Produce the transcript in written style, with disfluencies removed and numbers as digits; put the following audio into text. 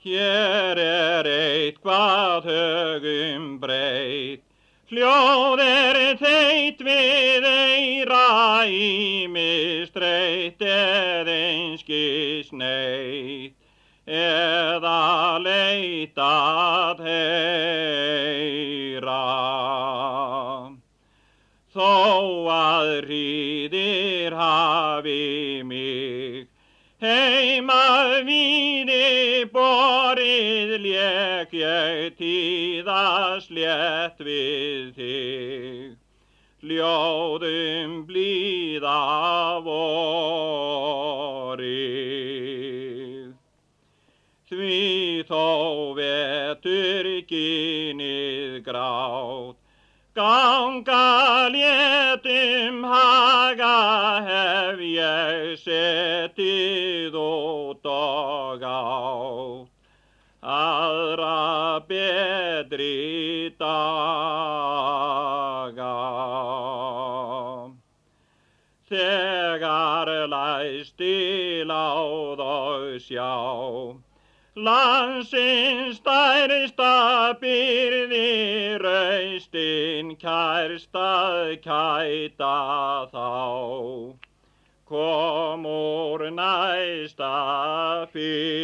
Hér eitthvað högum breytt, hljóð þeitt við eyra ýmist reitt einskis neitt, eða leitað heyra. Þó að hríðir hafi mig heim að víni borið, lék ég tíðaslétt við þig, ljóðum blíða vorið. Því þó veturginið grát, ganga létum haga, hef ég setið út og átt aðra betri daga. Þegar læsti láð og sjá, landsins stærsta byrði, raustin kærstað kæta þá, kom úr næsta fyrir.